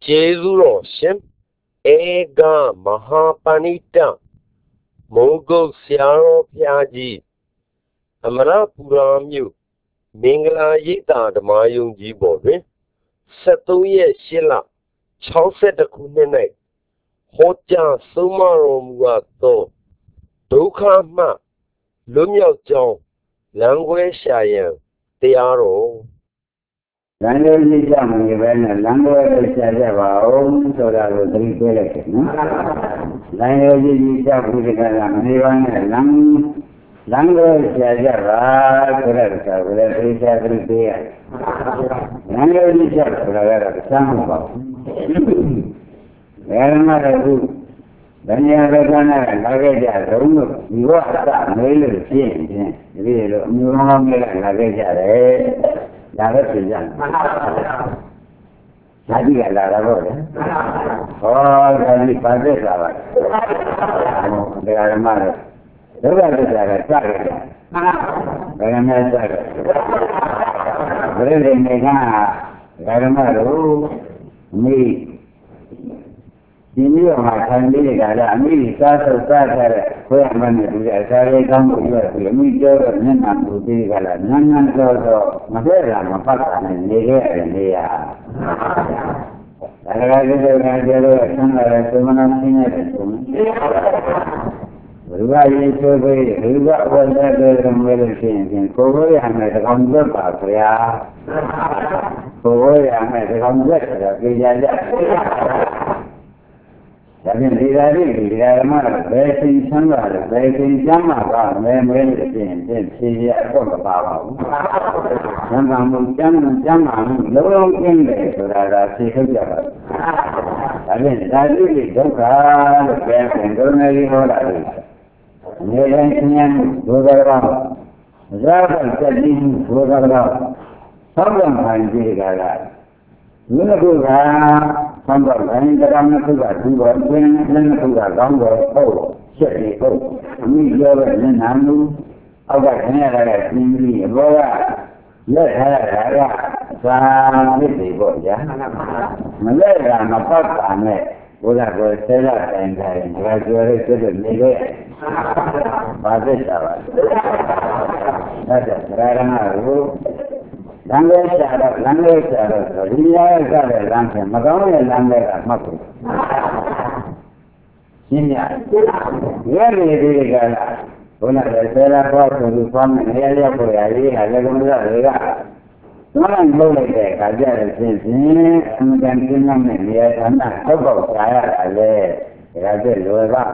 Jesulo Shem Ega Mahapanita Mongo Siaro Piaji Amara Puramyu Mingla Yita the Mayung Jibo Satuye Shilla Chauset the Kunene Hoja Sumaromuato Duka Ma Lumyo Jong Langwe Shayan Tiaro Language language so language Jadi ada apa? Oh, kami pada sahabat. Dengan mana? Juga ada cara. Bagaimana cara? Berarti bagaimana? Ini orang sendiri kalau ini satu kau yang mana dia saya kamu juga ini juga nak budi kalau nak macam apa dia. Kalau kita jadi orang semua ni berubah itu berubah wajah orang sini. Kau yang ada kamu apa ya? Kau yang ada kamu apa kerja? Jadi tidak mana baik sangat baik jama kan memang sih apa apa jama lorong ini sudah sih kerja. Jadi juga baik dengan orang ini yang beberapa zaman jadi beberapa orang hanji kalau juga sampai ini dalam juga juga gambar jadi ini juga namu agak ini ada tinggi bahwa ada sangat itu ya mereka nampak aneh boleh berselah dengan graduasi itu lebih bagus awal ada sekarang aku language ada dia ada language macam language macam ini ya ini kalau orang berselah kalau suami dia boleh ada juga orang boleh kerja di sini kemudian dia sana sebab saya ada kerja luar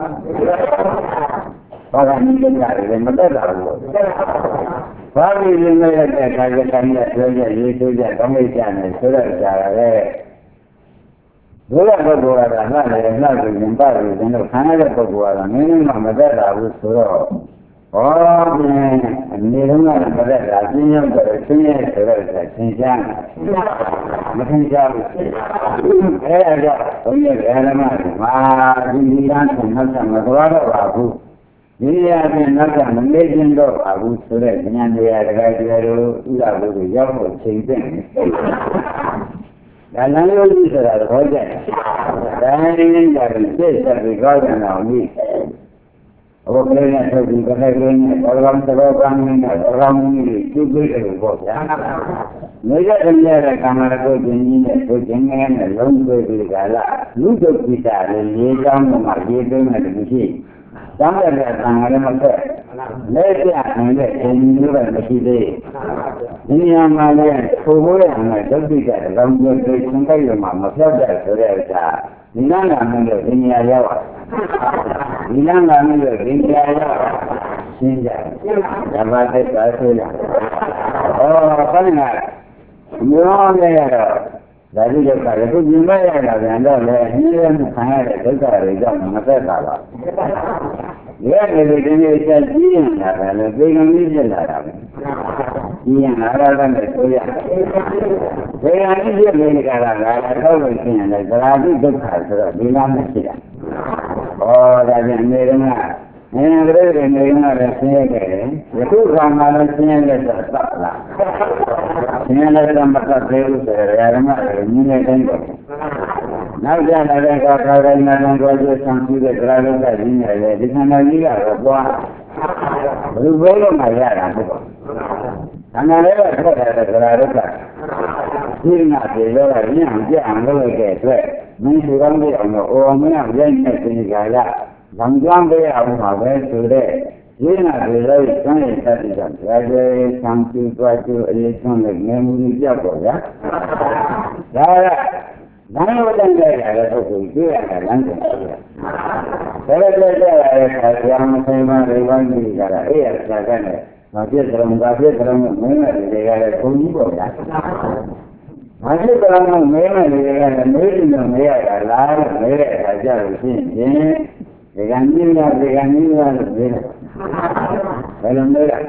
orang ini kerja betul Kami ini kerja kami itu kami jangan sudah jaga. Bukan berbuat apa, nak jumpa dengan kanan berbuat ini nama dah suruh. Oh, ni rumah pada rasanya bersih sudah senjang. Macam jauh. Ada, ada mana ini kan macam apa Ini ada nak menjadi dok aku sudah dengan dia ada lalu jauh cincin. Dan lalu sudah kerja. Dan ini dari sesuatu kerja ni. Aku kerana sesuatu kerana orang ini juga berbuat. Mereka kerja kamar tu jenengan lomba digala. Lupa kita lelaki mengaji dengan mesti. Sampai datang ada macam, mereka ini juga mesti. Ini yang mana, semua yang ada juga dalam bentuk singkai rumah masalah sudah. Inilah mana ini ayat. Inilah mana ini ayat. Sehingga, dapat terasa. Oh, kan nak, mula ada. Dari jauh itu jumlah yang ada ini yang sangat dekat masalah. Dia ini jadi ada lebih kami jelaskan. Ini ada dan itu ya. Saya ini dia beri kalau ini ada jadi dekat bilang mesti. Oh, dari Amerika. Ini ada rasanya itu ramai rasanya tak lah. Ini ada tempat terus, ada mana ini ada. နောက်ကြလာတဲ့အခါကာရိုင်းနာနဲ့ကြောကျဆံပြီးတဲ့ကြာလုံးကရင်းရတယ်ဒီခန္ဓာကြီးကတော့သွားဘယ်လိုဘဲလို့မှရတာမဟုတ်ပါဘူးခန္ဓာလေးကထွက်လာတဲ့ကြာလုံးကဒီနာပြေရောရင်းအောင်ကြအောင်လုပ်လိုက်တဲ့အတွက်မင်းစုကောင်းတဲ့အောင်တော့အော်မင်းကရိုက်နေတဲ့ကြာကဗံကြောင်းပေးအောင်ပါပဲဆိုတဲ့ဒီနာပြေရောစမ်းရတဲ့တည်းကကြာကျဆံပြီးသွားကျအရေးဆုံးနဲ့ငယ်မှုကြီးပြောက်တော့ဗျာဒါကဘာလို့တန်းကြရလဲဆိုပြီးတွေ့ရတာလမ်းကြည့်ရတယ်။ဒါလည်းကြရတဲ့အခါကျမှဆိုင်မှာဒီဘန်းကြီးကလည်းအဲ့ရစာကနဲ့မပြည့်စုံဘာပြည့်စုံမင်းနဲ့တွေကလည်းဘုံကြီးပေါ့ဗျာ။မပြည့်စုံမင်းနဲ့တွေကလည်းမေးတယ်လို့မရတာလားလို့မေးတဲ့အခါကျတော့ရှင်းရင်ဒီကနေ့ကလို့မေးတယ်ဘယ်လိုမေးလဲ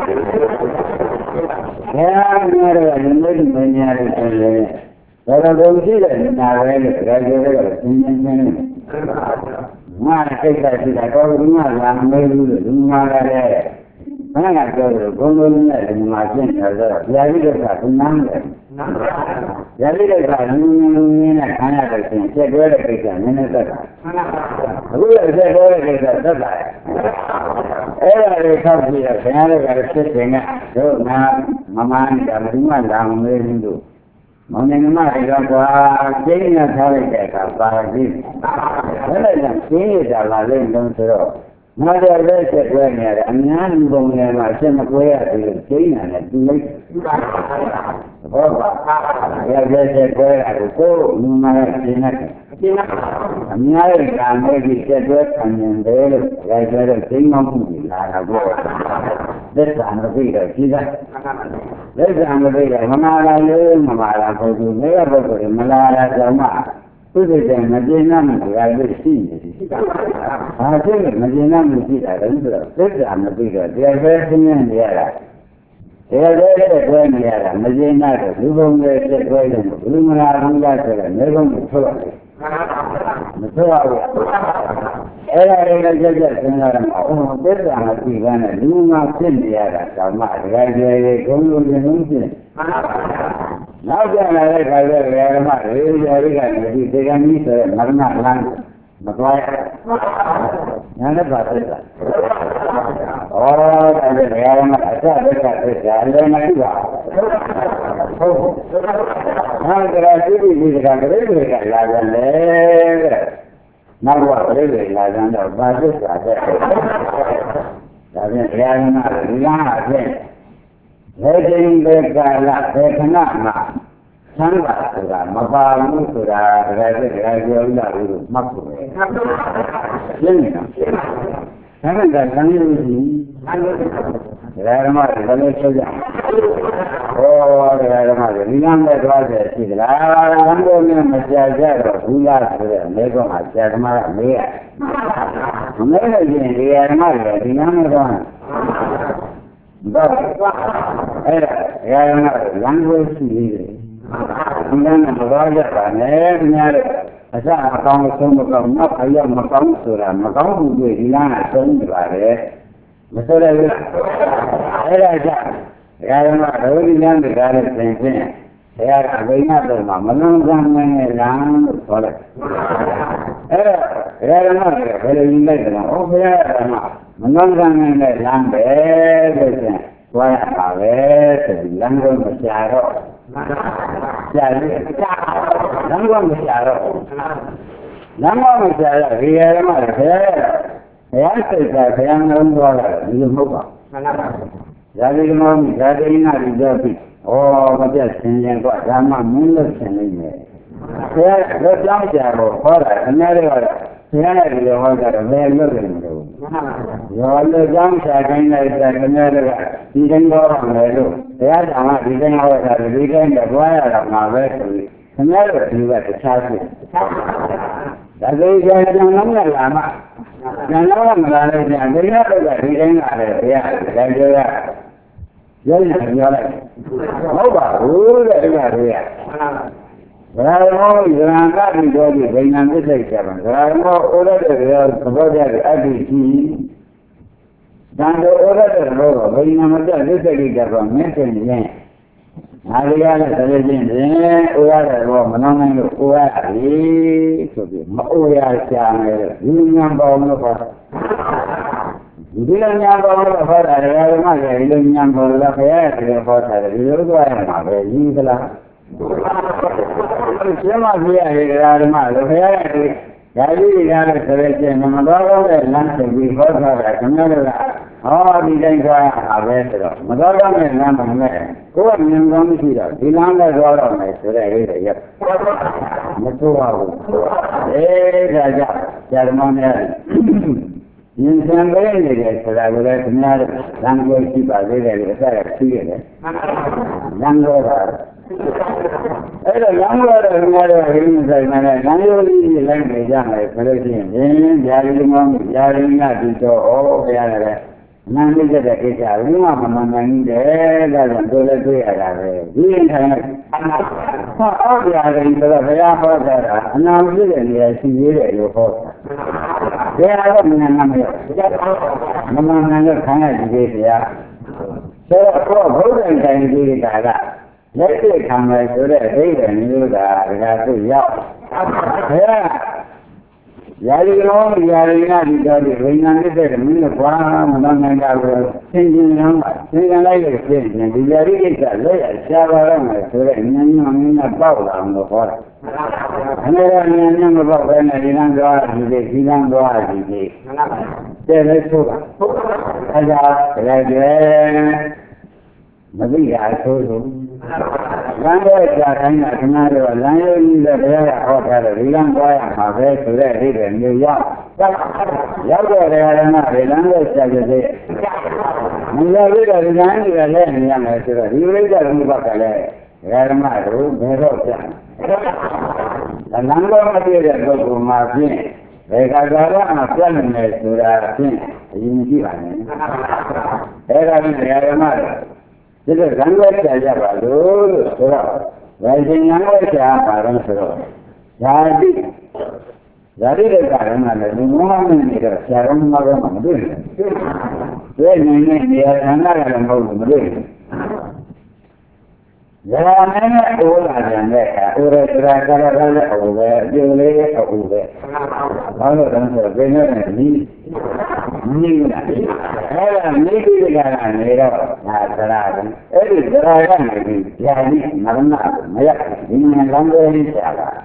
။ဘယ်မှာတော့ဒီမေးတယ်မညာလို့ဆိုရင်ဒါတော့ရှိတယ်နားပဲလို့ဒါကြတော့သင်္ကြန်နေငါအိတ်ကရှိတာတော့ဒီမှာလာမေးလို့ဒီမှာလည်းဘယ်ကပြောလို့ဘုံလုံးနဲ့ဒီမှာရှင်းတယ်ဆိုတော့ဗျာတိကကနမ်းတယ်ဗျာတိကကနင်းနဲ့ခံရတဲ့ရှင်ချက်တွဲတဲ့ကိစ္စနည်းနည်းသက်တာအခုလည်းချက်တွဲတဲ့ကိစ္စသက်တာအဲ့ဒါလေးထောက်ကြည့်တော့ခင်ဗျားတို့ကဖြစ်တင်ကတို့ငါမမန်းတာဒီမှာလာမေးလို့မောင်နေမတွေကကွာကျင်းရထားလိုက်တဲ့အခါပါကြည့်ဘယ်နဲ့ကျင်းရတာလာလိမ့်လို့ဆိုတော့ငါတို့လည်းချက်တွဲနေရတယ်အများလူပုံတွေမှာအချက်မကွဲရသေးလို့ကျင်းရတယ်သူလိုက်ဘောပါရဲ့ချက်ကွဲရတယ်ကိုလူမရကျင်းရတယ်အများကြီးကာမေကြီးချက်တွဲခံနေတယ်လို့ရိုက်ကြတဲ့ကျင်းမမှုကြီးလာတာပေါ့သက်သာမသိတော့ကြီးတာလက်ဆံမသိတော့မနာလာလို့မမာလာပုဂ္ဂိုလ်နေရပုဂ္ဂိုလ်မလာလာကြောင့်မှသူ့စိတ်ကမကျေနပ်မှုကလည်းရှိနေတယ်။ဘာဖြစ်လို့မကျေနပ်မှုရှိတာလဲဆိုတော့သက်သာမသိတော့တရားပဲသိနေရတာ။တရားပဲတွဲနေရတာမကျေနပ်တော့လူပုံတွေတက်တွဲလို့ဘုမလာဘူးလားဆိုတော့နေကုန်ကိုထွက်ရတယ်။မထွက်ရဘူး။အဲ့ဒါလည်းကြက်ကြက်စဉ်းစားရမှာ။သက်သာမသိဘဲနဲ့လူမှဖြစ်နေရတာတောင်မှတရားကျယ်ဂုဏ်လိုခြင်းလုံးဖြစ်နောက်ပြန်လာတဲ့ခါကျတော့ဓမ္မရေရာရိကနေဒီတေကံကြီးဆိုတဲ့မရဏလမ်းမသွားရညာနဲ့ပါသက်တာဩဒါလည်းဓမ္မအစသက်သက်သက်လည်းမကြည့်ပါဟုတ်ဟုတ်ဒါကြည့်ပြီးဒီကပြိဋ္ဌိကလာတယ်လေနောက်တော့ပြိဋ္ဌိလာကြတော့ပါသစ္စာတဲ့ဒါဖြင့်ဓမ္မဒီလမ်းအဖြစ်လက်ချင်းပဲကာလဘေခဏမှာသံဃာဆိုတာမပါဘူးဆိုတာတကယ်ပြောရလို့မှတ်ဖို့ရှင်းနေတာသံဃာကလည်းရှိဓမ္မတွေလည်းဆိုကြဟောဓမ္မတွေဒီလမ်းနဲ့သွားတယ်ရှိသလားလမ်းပေါ်နဲ့မကြာကြတော့ဘူးလားဆိုတဲ့မေကွန်းမှာဆရာဓမ္မကမေးရမမေးလို့ရှိရင်ဒီဓမ္မတွေဒီလမ်းနဲ့သွားတော့အဲ့ဒါရရနာလမ်းကိုရှိနေတယ်။ဒီကနေ့မတော်ကြပါနဲ့ခင်ဗျားတို့အစအကောင်းဆုံးမကောင်းနောက်ခရမကောင်းဆိုတာမကောင်းဘူးတွေ့ဒီလမ်းအဆုံးနေပါလေ။မဆိုရဘူး။အဲ့ဒါကြောင့်ရရနာဒုတိယံတရားနဲ့သင်ဖြင့်ဆရာကဘိညာတော်မှာမလုံးစမ်းနဲ့လမ်းလို့ခေါ်လိုက်။အဲ့ဒါရရနာကဘယ်လိုယူလိုက်တယ်လဲ။ဩဘုရားဓမ္မမနှောင်းကနေနဲ့လမ်းပဲလို့ဆိုရင်သွားရပါပဲဆိုပြီးလမ်းကိုမရှာတော့ရှာလို့လမ်းကိုမရှာတော့လမ်းကိုမရှာတော့ဒီရမှာဘယ်စိတ်ကဘယ်နှလုံးသွားတာဒီလိုမဟုတ်ပါဘူးဇာတိကမောဇာတိနာဒီတော့ပြီဩမပြတ်ဆင်းရင်ကဓမ္မမင်းလို့ဆင်းနေတယ်ဆရာတို့ကြောင်းကြတော့ဟောတာအများကြီးကတော့ဆရာရဲ့ဒီလိုဟောတာဘယ်လိုလုပ်နေလဲရောလို့ကြောင်းချတိုင်းလိုက်တဲ့ခင်ဗျားတို့ကဒီတိုင်းဟောရမယ်လို့တရားတော်ကဒီတိုင်းဟောတာဒီတိုင်းတော့တွားရတာမှာပဲဆိုပြီးခင်ဗျားတို့ဒီကတခြားဖြစ်ဒါဆိုရင်ကျန်လုံးနဲ့လာမှကျန်လုံးကမလာလို့ကျန်ဒီကတို့ကဒီတိုင်းလာတယ်ဘုရားဒါကြောင့်ရုပ်နဲ့ပြောလိုက်ဟုတ်ပါဘူးတဲ့အဲ့ဒါတွေကဘယ်လိုဇရံကတိတော်ကြီးဗိညာဉ်သစ္စိတ်ကြပါဇရံမောဩရတဲ့ရောသဘောကျတဲ့အတ္တိရှိတန်တော်ဩရတဲ့ရောဗိညာဉ်မပြသစ္စိတ်ကြပါမင်းတင်ရင် Ariana Television, Uara, Manon, Uari, Uya Channel, Union Bomber. Union Bomber for Arama, Union Bomber for Arama, Yingla. Some of the Arama, Gadi Yara Television, Madara, Lantern, before her, all the days are better. Madara and Lantern, who are in Ramsey, the land as well on my area. Matuahu, Raja, ceremonial. In some way, I would like to know language people are very serious. Language. I don't know what language language, Yarin, oh, Yara. None of the case are among there than to let me all the other in the Yapa, and now really I see you for. They are among kind of so, golden can be that. Let it come to the and you that to Yap. Yarino, Yarina, because the ring under the farm, and singing like a thing, and the Yarika, lay shower to the Nyan on the forest. And there are none about when I didn't go out to the Hilan go out to the. There is so. As I Maria, I told you. Language kind of scenario, language the Rilan boy, my best to the New York. Yago, they are not a language that is it. And the reader is angry at them, young as you read the Mubakale. Yaramaru, Beroja. The number of material go to Martin. They got a plan to the thing. You see, Yaramaru. This is language as a so rising language are Yadi. Yadi is a woman in the Sharon Mother. When they are another move. There are many old than that, over, Julie, over. All of them are better than me. Maybe they are made up, not the Latin. It is the Latin, Yanni, Marana, Maya, in language.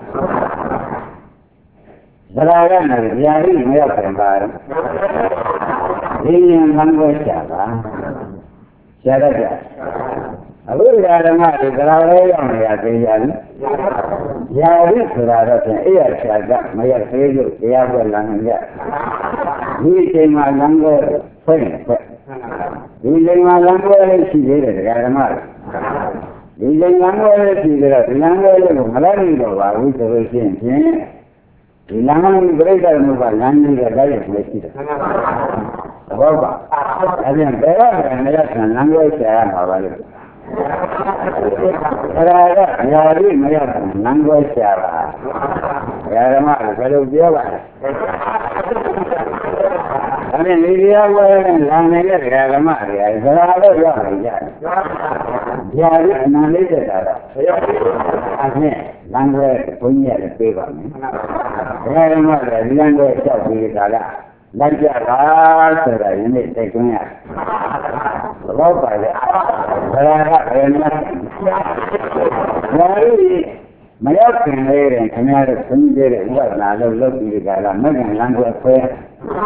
The Latin, Yanni, Maya, in language. Sharaja. I will have a matter that I only have a young. Yari, so that I can hear, got my favorite, the other long yet. He came my younger friend. He came my younger, she did it, got a matter. He came younger, she did it, younger, Malarigo, I wish I was saying, the Laman greater move a landing the guy with Baba. I mean, there are and language I am. Yari, Maya, language, Yarama, fellow Java. I mean, India, Yarama, Yari, Nalita. I mean, language, Punya, paper. Yarama, language of the like that, you need to take me out. Love by my husband later and come out of some day it was not a look at the guy, Megan language prayer.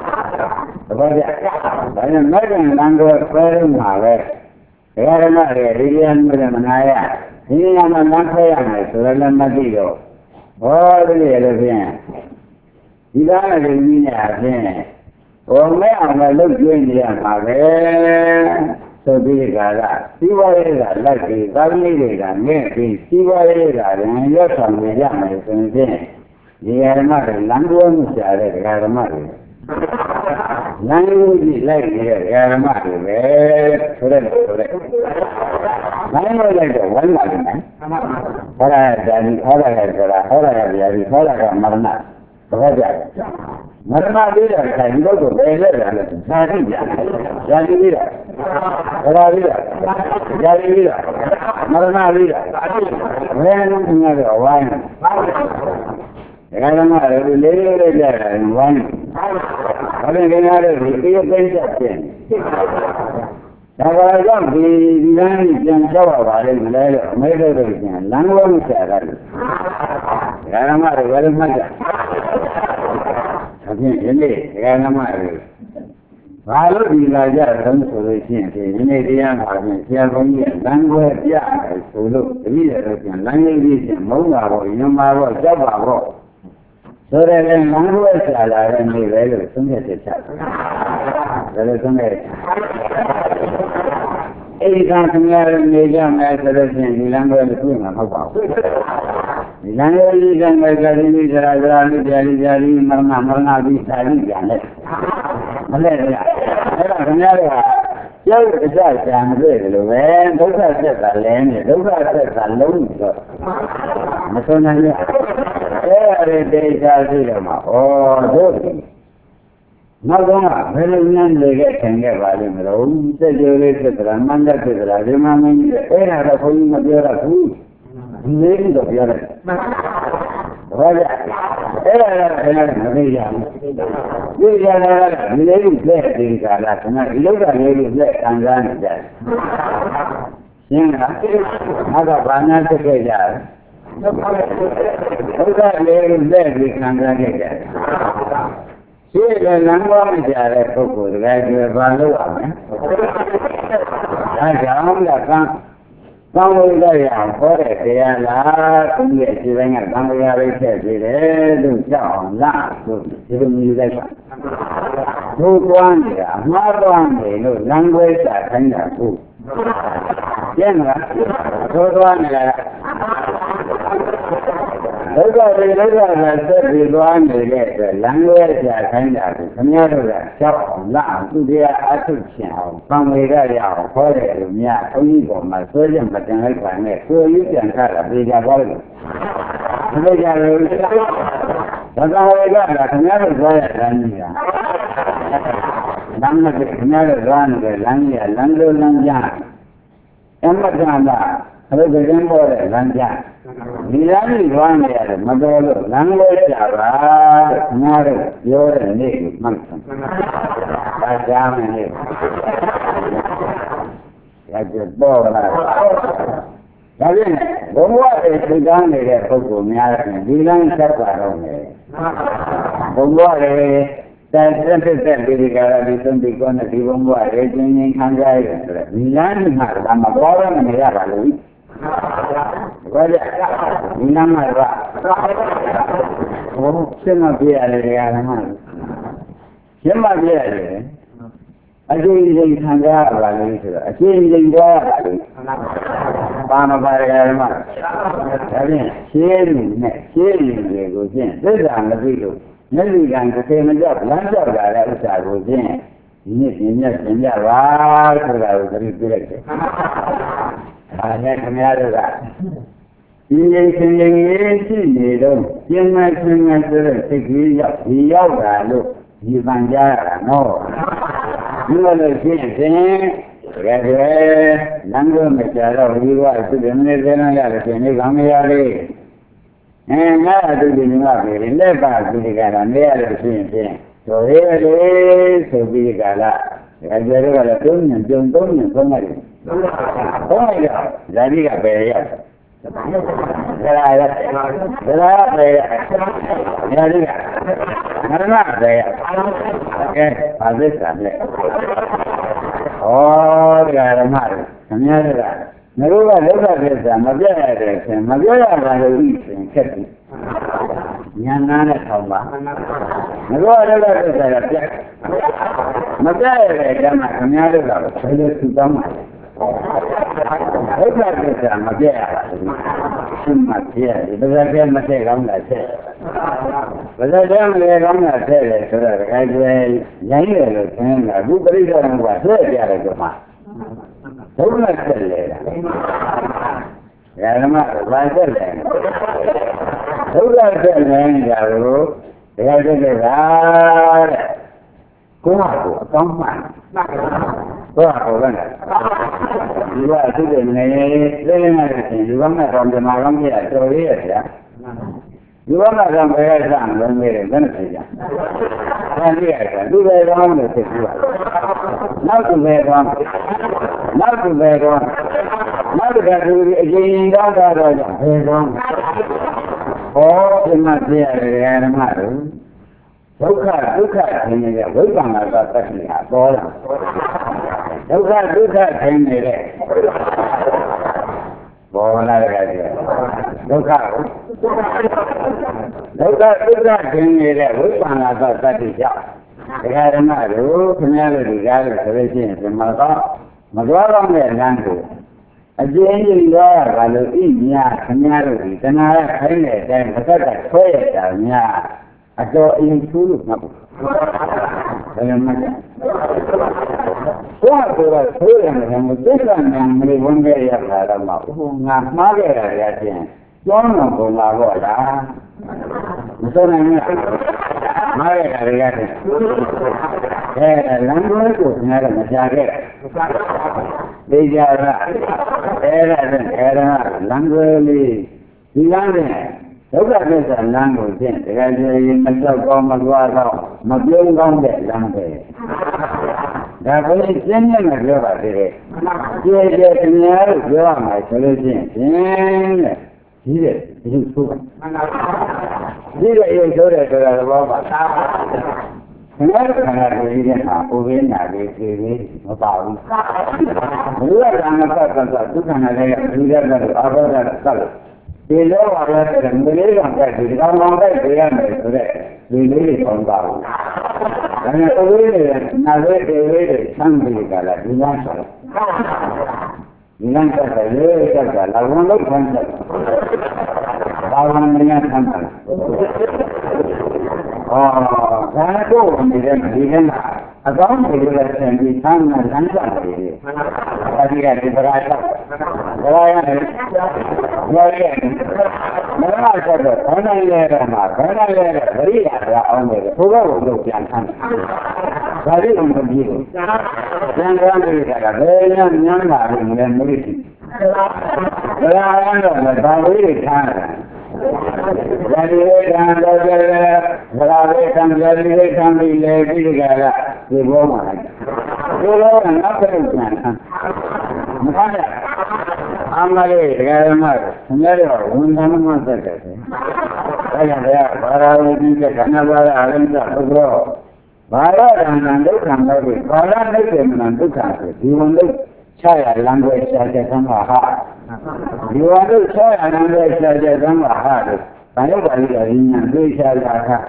But in Megan language prayer in my way. They are not really under the Manaya. He am a Lankayan, so I let my deal. All the other you don't mean again. Oh, man, I look in the so be that. See what is that? Like the family and maybe see what is that? And you're from the young and then. They are not a language, they are married. Language is like they are married. Correct. Language like the one man. What I have done, what I have Marana. ဟုတ်ကြမရဏပြီးတာခိုင်လို့ကိုပဲလဲတာလဲသာတိကြဇာတိပြီးတာဘယ်လိုပြီးတာဇာတိပြီးတာမရဏပြီးတာဘယ်လိုသင်ရတော့ဝိုင်းဒါကမှလည်းလေးလေးလေးကြတာဝိုင်းဘာလို့ခင်ဗျားတို့ဒီပြည့်ပြည့်ချက်ပြင်ဒါကကြောင့်ဒီလမ်းကြီးပြန်ကြောက်ရပါလိမ့်မလဲလို့အမေတို့တို့ပြန်လမ်းဝဲမဆရာကလည်းဒါကမှလည်းဘယ်လိုမှတ်ကြအပြင်ဒီနေ့ဒကာနမတွေဘာလို့ဒီလာကြတုံးဆိုလို့ရှိရင်ဒီနေ့တရားမှာပြင်ဆရာကောင်းကြီးလမ်းွယ်ပြတယ်ဆိုလို့တပည့်တော်ပြန်လမ်းလေးကြီးမုန်းတာပေါ့ညမာပေါ့ကြောက်ပါပေါ့ဆိုတဲ့လမ်းွယ်ဆရာလာတဲ့နေ့ပဲလို့သုံးရတဲ့ချက်ဒါလည်းသုံးရအဲ့ဒီကခင်ဗျားနေကြမယ်ဆိုလို့ရှိရင်ဒီလမ်းွယ်ကိုမှာမဟုတ်ပါဘူးဒီလမ်းလေးကြီးကလည်းကတိမိကြရာကြရာလေးကြာလေးကြာလေးမရဏပြီးစာလိပြန်တယ်မလဲရအဲ့ဒါခင်ဗျားတို့ကကျောက်အကြဆံမတွေ့တယ်လို့ပဲဒုက္ခဆက်ကလည်းနေဒုက္ခဆက်ကလုံးနေတော့မဆုံးနိုင်ရအဲ့ဒီတေချာရှိတယ်မှာဩတို့နောက်တော့ဘယ်လိုများနေခဲ့ခံခဲ့ပါလိမ့်မလို့စက်ကြိုးလေးဖြစ်သလားမန္တဖြစ်သလားဒီမှာမင်းအဲ့ဒါတော့ဘုန်းကြီးမပြောရဘူးဒီလေးတော့ပြောတယ်ဘာလဲအဲ့ဒါလည်းမသိရဘူးဒီကြတာကဒီလေးကိုလက်ဒီကလာခဏဒီလောက်ကလေးကိုလက်ခံစားနေကြတယ်ရှင်းလားငါကဘာနာတက်ခဲ့ကြတယ်ဘုရားလေးကိုလက်ဒီခံစားခဲ့ကြတယ်ရှင်းတယ်လမ်းသွားမကြတဲ့ပုဂ္ဂိုလ်တကယ်ကျွယ်ဘာလို့ရမလဲဒါကြောင့်လည်းကောင်းလို့ရအောင်ဟောတဲ့တရားလားသူရဲ့ခြေပိုင်းကသံဃာရိတ်ထည့်ပြီးတယ်လို့ကြောက်အောင်လားဆိုဒီလိုမျိုးလိုက်ပါဘုရားနေတာအမှားတော်နေလို့လမ်းခွဲစာခိုင်းတာဘူးကျင်းလားဘုရားနေတာဒုက္ခတွေဒုက္ခကသက်ပြီးသွားနေတဲ့အတွက်လမ်းခွဲစာခိုင်းတာကိုခင်ဗျားတို့ကကြောက်အောင်လားသူတရားအထုရှင်အောင်သံဃာရအောင်ဟောတယ်လို့များအုံကြီးပေါ်မှာဆွဲချက်မတင်လိုက်ပါနဲ့ကိုယ်ကြီးပြန်ခါတာပြေကြပါလို့မလို့ကြလို့ဒါကဟောကြတာခင်ဗျားတို့သွားရတဲ့လမ်းကြီးကလမ်းနဲ့ခင်ဗျားတို့သွားနေတဲ့လမ်းကြီးကလမ်းလိုလမ်းကြအမတ္တနာဘယ်လိုကြမ်းပေါ်တဲ့လမ်းကြဒီလမ်းကြီးသွားနေရတယ်မတော်လို့လမ်းလေးကြပါခင်ဗျားတို့ပြောတဲ့နေ့ကိုမှတ်တယ်ဒါကြောင့်လေရကြတော့လာဒါဖြင့်ဘုရားရဲ့သိကမ်းနေတဲ့ပုဂ္ဂိုလ်များတယ်ဒီလမ်းဆက်ပါတော့မယ်ဘုရားရဲ့တဲ့တဲ့ဒီကရာဒီသုံးဒီကောနဲ့ဒီဘုရားရဲ့ကျင်းချင်းခံကြရတယ်ဆိုတော့ဒီလမ်းမှာဒါမှပေါ်ရမရပါဘူးဘာလဲဒီနာမကဘုရှင်းမပြရတယ်တရားဓမ္မရှင်းမပြရတယ်အကျဉ်းချင်းခံကြရပါလို့ဆိုတော့အကျဉ်းချင်းသွားရပါလို့ပါမပါရဓမ္မဒါဖြင့်ရှင်းနေနဲ့ရှင်းနေတွေကိုဖြင့်သစ္စာမသိလို့မျက်စိကံတစ်ခေမကြောက်လမ်းကြောက်လာတဲ့ဥစ္စာကိုဖြင့်ဒီနေ့ပြင်ပြပြင်ပြပါဆိုတာကိုသတိပြုလိုက်တယ်ဒါနဲ့ခင်ဗျားတို့ကဒီရင်ရှင်ရင်ရှိနေတော့ကျင်းမချင်းမဆိုတဲ့စိတ်ကြီးရောက်ဒီရောက်တာလို့ဒီပန်ကြရတာနော်ဒီလိုလို့ရှိရင်တကယ်ပဲလမ်းကိုမကြတော့ဒီကသူ့မိနစ်သေးနေရတယ်ရှင်ဒီကံမရလေငါအတူတူညီမပဲလက်ပါသူဒီကလာနေရလို့ရှိရင်ဖြင့်တို့ရဲလေဆိုပြီးကလာဒါကြတော့လည်းသုံးညကြုံသုံးညသုံးရတယ်သုံးရဓာတိကပဲရဒါရပဲရဓာတိကမရဏပဲရကဲဘာသစ္စာလဲဩတရားဓမ္မတွေခင်ဗျားတို့ကငါတို့ကဒုက္ခသစ္စာမပြတ်ရတဲ့ဆင်မပြောရတာလို့ဤဆင်ခက်တယ်ဉာဏ်နာနဲ့ထောင်ပါငါတို့ကဒုက္ခသစ္စာကပြတ်မပြတ်ရတဲ့အကြောင်းကခင်ဗျားတို့ကဘယ်လိုသူတောင်းမှာလဲဒုက္ခသစ္စာမပြတ်ရတာရှင်းမှပြည့်တယ်ဒါကြမတဲ့ကောင်းတာဆက်ဒါကြမလဲကောင်းတာဆက်တယ်ဆိုတော့တခါကျရင်ရိုင်းတယ်လို့သင်တာအခုပြိဿတော်ကဆက်ပြရတယ်ကွာဒုက္ခဆက်လေတာဓမ္မဘာဆက်လဲဒုက္ခဆက်နေတာကိုဒ cái cái đó cũng là của con mà có của cái này như vậy thì cái này lên này thì chúng ta còn cái mà không biết cho biết đấy chúng ta làm cái rằng là người cái này gì cái gì cái thứ về đó là thế nào nó cũng về đó nó cái gì đó rồi về đó cái mà gì cái mà Dukha thayne le Vaibhanga ka takniya bola Dukha thayne le bola Dukha thayne le Vaibhanga ka takniya Dikha rama ro khanya lo di ga lo so chin di ma ka ma twa kaung de lan ko a chin ji lo ka lo I nya khanya lo di tana ya khain le dai ma ta ta khwe ya ta nya atau ini dulu ngapu, dalam macam, wah tu yang mungkin yang mereka ya ada mau, nggak mager ya sih, jangan pun lagu ada, misalnya mager ya sih, lagu itu nggak mager, bicara, lagu ini, bilangnya. Đâu có cái gì làm được chứ, cái gì mình cho con mà qua đâu, mà chưa con để làm thế. Đã có những chuyện như này chưa phải thế, chưa thì nhớ chưa mà cho nên chuyện gì đấy, gì số, gì đấy yêu số đấy là bao nhiêu? Nhớ cái này thì cái nào cũng biết là cái nó bảo đi. Nếu là cái cái này là cái là ở Di luar ada beli sampai di dalam sampai dia beli kontak. Dan itu beli, naik beli sampai kalau bilang saya kalau lawan lu kontak, lawan dengan kontak. Oh, saya tu bilang agam boleh sendiri sana lancar ini. Tadi ada berapa? Mana ada? Mana ada? Beri ada orang ni. Sudah untuk yang kan. Beri untuk dia. Jangan beri ada. Beri yang mana yang beri. Beri beri kan. Jadi kan di negara di bawah. Kalau nak kerja, makanya amale negara mana, negara undang mana saja. Saya baru ini kerana baru alam dah berubah. Baru nanti nanti di mana saya language saja sama hak. Di mana saya language saja sama hak. Banyak dari nanti saya hak.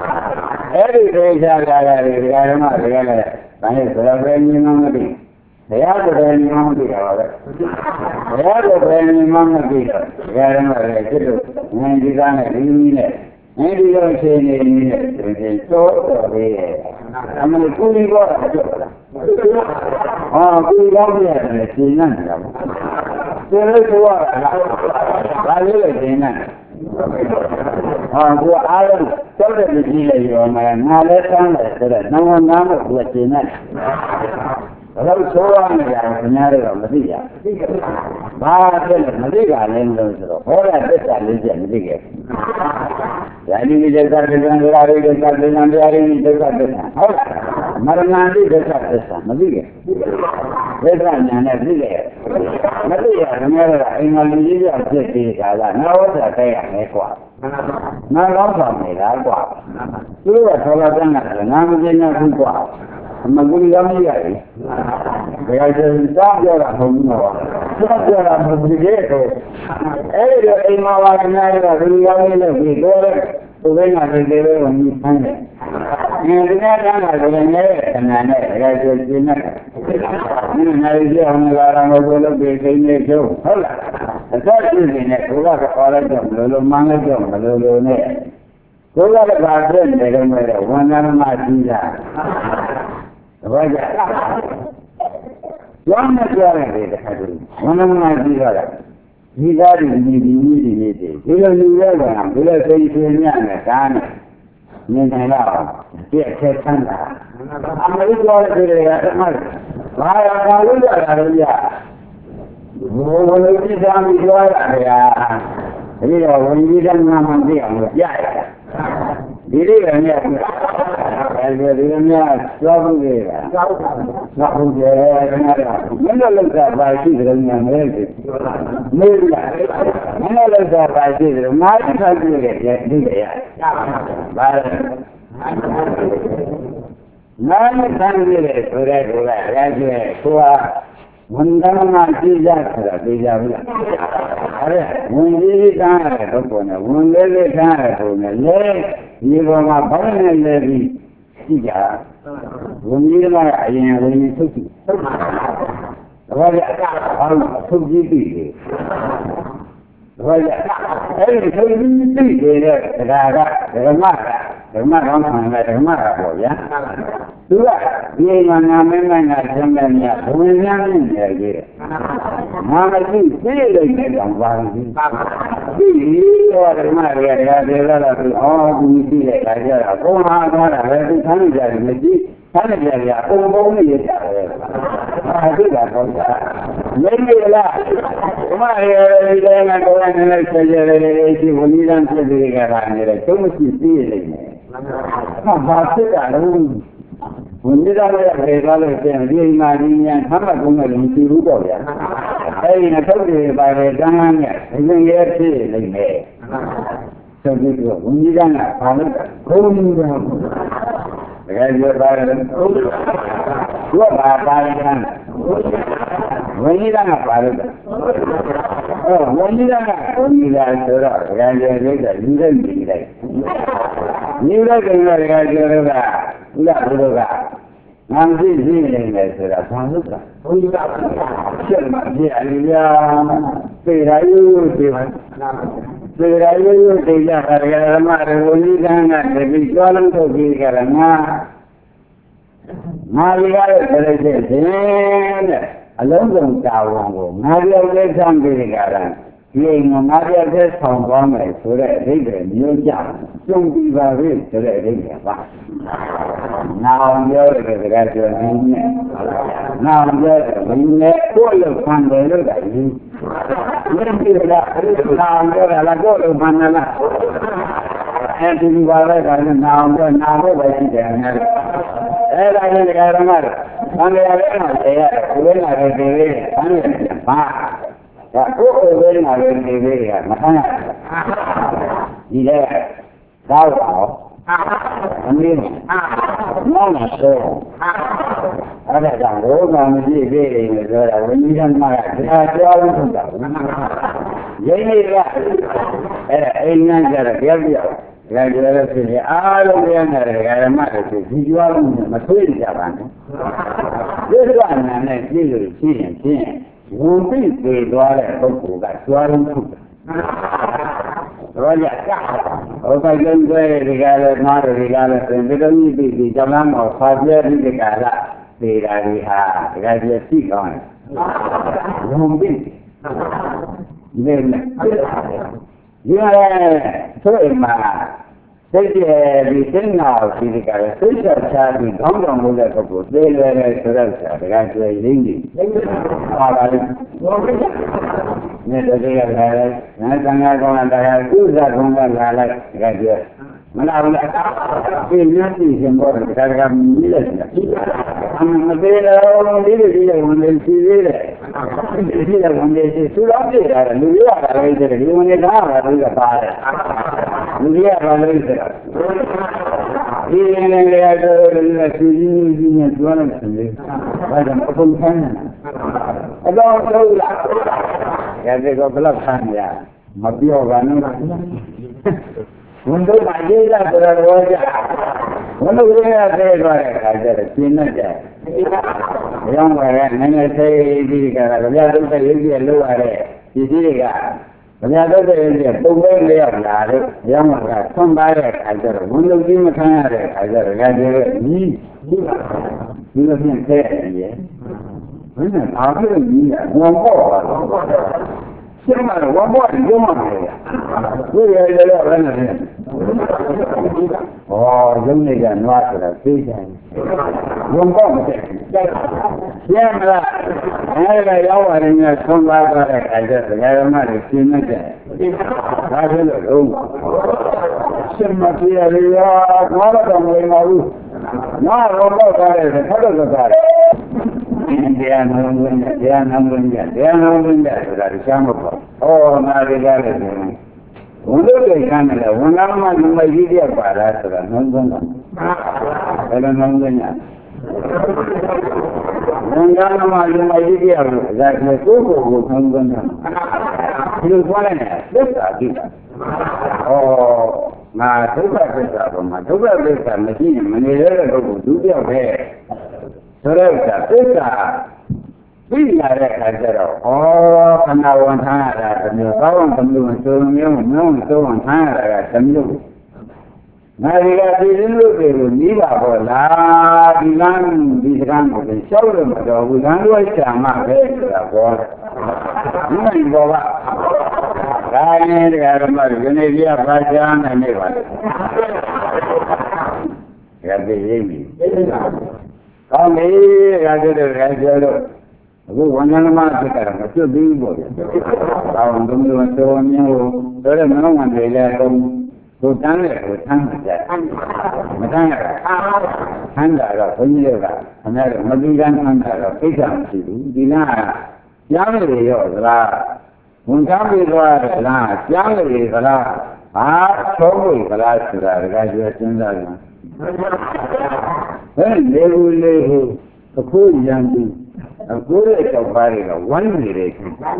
Saya negara mana banyak berapa ini mengapa? Saya berapa ini mengapa? Saya berapa ini mengapa? Negara mana itu? Nanti kan ini. Nanti kalau ini itu amal kuli gua. Kuli gua ni sinan. Jadi gua lalu sinan. Gua alam kalau begini yo, mana kan ada nama gua sinan. Kalau soal ni yang benar mesti ya. Bahasa mesti kan itu. Orang besar dia mesti. Jadi kita dengan hari dengan hari dengan. Mari nanti besar mesti. Besarnya nanti dia. Mesti ya benar ingat dia jadi kalau nak ada yang kuat. Nak lawan mereka kuat. Sudah kalau jangan nama dia kuat. Maguli kami ay. Kaya sabi orang semua. Sabi orang berbeda. Mawa kami kami lagi dulu. Tulen ada dulu kami sana. Ini ada kerana kaya jadi ini nanti orang orang berbeza begini jauh. Tapi ini juga kalau jauh mana jauh ni. Kalau ada dengan mereka, mana mati dah. Wajah. Yang macam ni dah. Mana mati dah. Jika ini. Bila saya ni kan. နေတော့ပြည့်ခဲဆန်းတာအမေရိကန်ပြည်ရတယ်မှာဘာသာလို့ရတာလို့ရဘုံလုံးကြီးသားပြီးပြောရတယ်ဒီတော့ဝင်ကြီးကမှမသိအောင်လို့ပြရတယ်ဒီလိုလည်းမြတ်အဲဒီလိုများကြောက်ဘူးလေကြောက်ဘူးလေခဏတော့မင်းတို့လောက်တာပါရှိတယ်ညာမဲတယ်မေးလာမင်းတို့လောက်တာပါရှိတယ်ငါ့ထားကြည့်တယ်ဒီလေရပါနာမခံရတဲ့ဆိုတဲ့ကောရကျဲကိုကဝန်ကမှကြည့်ရဆိုတာသိကြဘူးလားအဲ့ဝန်ကြီးကန်းရတယ်တော့ပေါ်နေဝန်လေးကန်းရတယ်ပုံနဲ့လေဒီပေါ်မှာဘောင်းနဲ့လဲပြီးကြည့်ကြဝန်ကြီးကအရင်ဝန်ကြီးထုတ်ကြည့်တော့ကြဘာလို့ထုတ်ကြည့်ပြီတော့ကြအဲ့ဒီထုတ်ကြည့်ပြီတဲ့ဒါကဓမ္မကောင်းမှန်တယ်ဓမ္မကပေါ့ဗျာသူကဒီမှာနာမည်နဲ့ဆင်းတဲ့မြတ်ဘုံရမ်းနေတယ်ကြီးတယ်မာမရှိသိလိုက်တဲ့ကြောင့်ပါဘူးဒီတော့ဓမ္မတွေကတရားတွေလာတော့အော်ဒီသိတဲ့ခါကျတော့ဘုံဟာသွားတာပဲသူဆန်းကြတယ်မကြည့်ဆန်းကြတယ်အကုန်ပုံနေရတယ်အဲဒီကတော့မင်းကြီးလားဓမ္မတွေလည်းကတော့လည်းဆက်ကြတယ်ဒီဝိနည်းဖြစ်ပြီးကြတာနေတယ်ကျုံးမရှိသိလိုက်တယ်ဘာဖြစ်တာလဲဝန်ကြီးသားရဲ့ခေသွားလို့ပြန်ဒီမှာဒီညာသတ်မှတ်ကုန်တယ်လို့မရှိဘူးပေါ့ဗျာအဲဒီနဲ့ထုတ်တယ်ပါတယ်တန်းတန်းနဲ့အရင်ရဲဖြစ်နေတယ်ဆိုပြီးတော့ဝန်ကြီးသားကဘာလို့ဘုံကြီးကတကယ်ပြောပါတယ်သူကဘာပါတယ်ဝန်ကြီးသားကဘာလို့ဝန်ကြီးသားကဝန်ကြီးသားဆိုတော့တကယ်ပြောလို့ကယူလိုက်ပြီလိုက်ယူလိုက်တယ်ကတကယ်ပြောလို့ကဥလာဘုရားကငါသိသိနေတယ်ဆိုတာဘာလို့ကဘုရားဖြစ်မှာဖြစ်အရိယာပေရာယုဒီမှာပေရာယုဒီကြတာဓမ္မရဝိသံကတပိကျော်လုံးထုတ်ပြီးကြတာငါရီရတဲ့တဲ့တဲ့အလုံးစုံတာဝန်ကိုငါပြောက်လက်ခံပြီးကြတာဒီအိမ်ငါပြောက်တဲ့ဆောင်သွားမယ်ဆိုတဲ့အဓိပ္ပာယ်မျိုးကြကျုံပြီးပါပြီဆိုတဲ့အဓိပ္ပာယ်ပါနာအောင်ပြောတဲ့စကားပြောနေတယ်နာအောင်ပြောတဲ့ဘယ်နဲ့ကိုယ်လောက်ခံတယ်လို့ကယူမင်းပြလာနာအောင်ပြောတာလားကိုယ်လောက်ခံတယ်လားအဲဒီဘာလဲကလည်းနာအောင်ပြောနာဖို့ပဲရှိတယ်များအဲ့ဒါလည်းဒကာရမတို့ဘယ်နေရာလဲတော့တရားကိုယ်လာတယ်ဒီလေးအဲ့ဒါဘာဒါကိုယ်ကိုယ်လာတယ်ဒီလေးကမခံရဒီလေတော့အမင်းမောင်းလာတော့အဲ့ဒါကြောင့်ဘုရားမရှိသေးတယ်ဆိုတော့ဝိညာဉ်မှာတရားကြောင်းထုတ်တာရင်းနေကအဲ့ဒါအိမ်ငန်းကြတော့ပြောပြဒါကြရဖြစ်ရင်အားလုံးရနေတယ်ဓမ္မတွေဆိုဒီကြွားလုံးမဆွေးကြပါနဲ့ဒီကနာနဲ့ကြည့်လို့ရှိရင်ဖြင့်ဝန်ပြီးပြေသွားတဲ့ပုဂ္ဂိုလ်ကကြွားလုံးထုတ်တယ်တော့ရဟောကကျန်တဲ့ဒီကလည်းမားတွေကလည်းသင်္ကေတကြီးပြီးကျောင်းသားမောဖာပြည့်ဒီကလာသေတာတွေဟာဒီကပြည့်ရှိကောင်းတယ်ဝန်ပြီးနေနေဒီကဆိုရင်မှာစိတ်ရဲ့ဒီစိတ်နာကိုဒီကလည်းစိတ်ချချပြီးကောင်းကောင်းလုပ်တဲ့ပုဂ္ဂိုလ်သေလွယ်တယ်ဆိုတော့ဒါကကျွေးရင်းကြီးပါပါလေနဲ့တကယ်ကလည်းငါသံဃာကောင်းတာကကုသကောင်းတာလိုက်ဒါကကျွေးမလားဘူးလားဒီညစီရှင်ဘောတခါတခါမြည်လိုက်တာအမသေးတော့ဒီလိုဝင်နေစီသေးတယ်ဒီလိုဝင်နေစီသူတော်ပြတာလူရတာလည်းဒီလိုဝင်နေတာကလည်းပါတယ်လူရတာလည်းဒီလည်းလည်းတော့သူကြီးနဲ့ပြောနေတယ်ဘာကြောင့်အကုန်ဆန်းနေအတော့လို့လားဒါကဘယ်လောက်ဆန်းရမပြောပါနဲ့ဝန်တို့ပါရေးတာဆိုတော့ကြာဝန်တို့ရတဲ့သွားတဲ့အခါကျတော့ရှင်းနေတယ်။ရောင်းပါရဲ့နည်းနည်းသေးပြီးကြတာဗျာတို့တဲ့ရေးပြလို့ရတဲ့ဒီကြီးတွေကဗျာတို့တဲ့ရေးပုံပဲလျောက်လာလို့ရောင်းပါကဆွမ်းပါတဲ့အခါကျတော့ဝန်တို့ကြီးမခံရတဲ့အခါကျတော့ကြာတယ်ကြီးဒီလိုဖြင့်တဲ့ရဲ့ဘယ်နဲ့အားဖြင့်ကြီးဝန်ပေါ့ပါရှင်းမှာဝန်ပေါ့ဒီမှာလေဒီရရရလည်း giống như là nó là cái không có một cái xem là hay là đâu mà người không bao giờ cái cái mà được xin nó cái ta thấy được không xem mà kia thì nó là đồng người mà nó không có cái này thì không được cái Dia nanggung dari siapa? Oh, nari dari sini. Untuk ikan ada, orang mana lagi dia pada sudah nanggung. Kalau nanggungnya, orang mana lagi dia, jadi itu nanggung. Itu mana ni? Besar. Oh, nah tu besar mesti mana tu dia ber. Sudah. Bila ada kerja, kena orang tanah ada, kawan temu orang tanah ada temu. Mereka dulu ni lah, bilang bukan siapa macam bukan dua sama kerja boleh. Ini bawa. Kaya ni kerana ini dia pelajaran ini boleh. Kerja ini. Kami kerja Aku wanita mana sekarang, macam bingung. Kalau dulu macamnya, kalau memang mandailah hutan saja. Macam anda punya anda majukan anda pisang situ, dina yang leo lah, mungkin luar lah, yang leo lah, semua lah sudah kerja sendiri. Lehu, aku yang Aku itu baru one minute.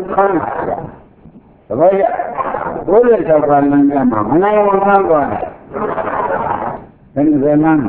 Sebab aku itu baru mana yang orang kau? Kenapa?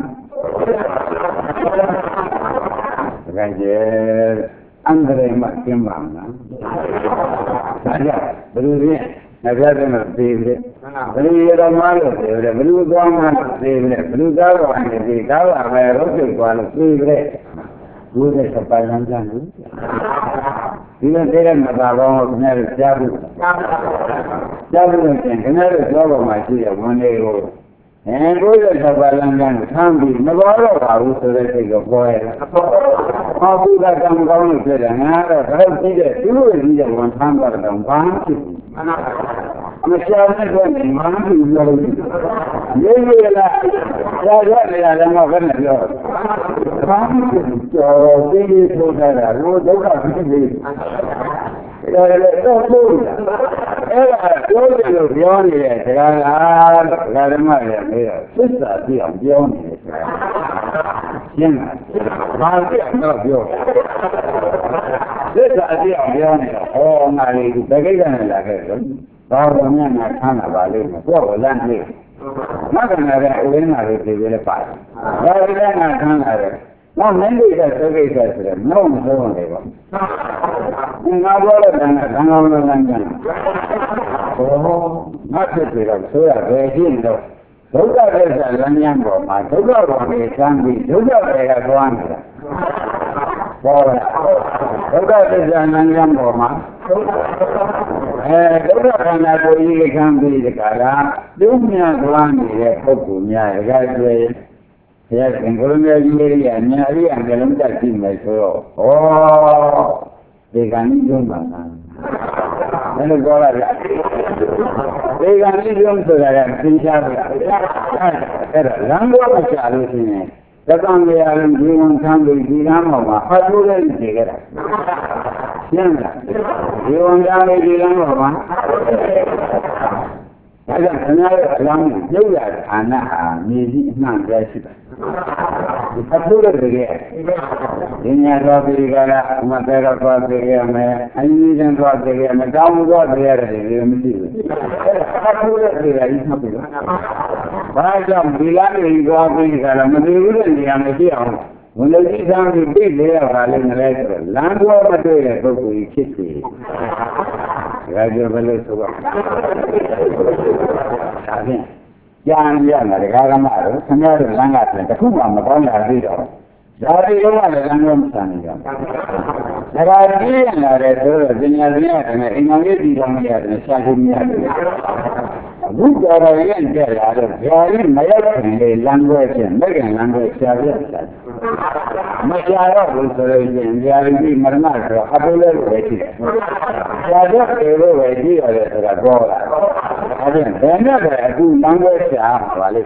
Kerja andre macam mana? Saja berusia. Negara mana berusia? Berusia malu, berusia mana berusia? Berusia mana berusia? Kalau apa yang kalau berusia. Bukan sepanjang jalan. Bila tidak masalah, kena jauh. Jauh macam kena jauh macam mana itu. Bukan sepanjang jalan. Sambil negara baru sudah boleh. Aku dah kamu sudah ada. Kalau tidak, dulu ini jangan sampai dalam Masyarakat ni mana dulu. Ini adalah saya ada makan dia. Kalau ini sudah ada, sudah begini. Kalau itu dia ni, sekarang mana dia? Susah dia ni. Siapa? Mana dia? Susah dia ni. Oh, nari itu bagaimana lagi? Kalau nak kana balik, kau boleh ni. Makan ada, orang ada di lepas. Kalau nak kana ada, nanti kita sebagai sesuatu, semua lewat. Enggak boleh jangan. Oh, macam tu sudah begini tu. Juga berjalan yang bermak, juga orang canggih, juga mereka tuan. Boleh. Juga berjalan yang bermak. Juga kerana boleh canggih sekarang, dunia tuan dia punya kerja. Ya, kalau dia nyari yang dalam jadi macam oh, dekani jumpa. Ini bola dia. Dekani jumpa dalam tinggal. Ada langgar macam itu ni. Datang dia dalam jiwan sambil di dalam apa? Hadulah ini kira. Siapa? Jiwan sambil di dalam apa? Ada dalam juga anak ni nak jadi. Hadulah dia. Ini ada berikala, materi apa dia me, ini jangan apa dia me, kamu apa dia dia mesti. Hadulah dia ini apa? Baca bilang ini apa berikala, mesti dia mesti awak. Mula kita ni dia balik mereka. Langgar macam ni, tu ikut. Raja balik suka. Tapi jangan mereka ramai, sengaja langgar ni. Tapi mana kau nak dia? Dari mana langgar mesti ni? Sekarang ni ada tu, dunia ni ada. Ini dia di dalam ni ada, siapa ni ada. အခုကြော်ရရင်ကြက်လာတော့ဇာတိမရောက်ခင်လေလမ်းွယ်ချင်းမကင်လမ်းွယ်ဆရာပြတ်တယ်မဆရာတော့ဘူးဆိုလို့ရှိရင်ဇာတိမရဏဆိုတော့အတူလဲလို့ပဲရှိတယ်ဆရာတော့ပြေလို့ပဲကြည့်ရတယ်ဆိုတာပြောတာအဲ့ဒါဘယ်နဲ့ပဲအခုလမ်းွယ်ဆရာပါလေ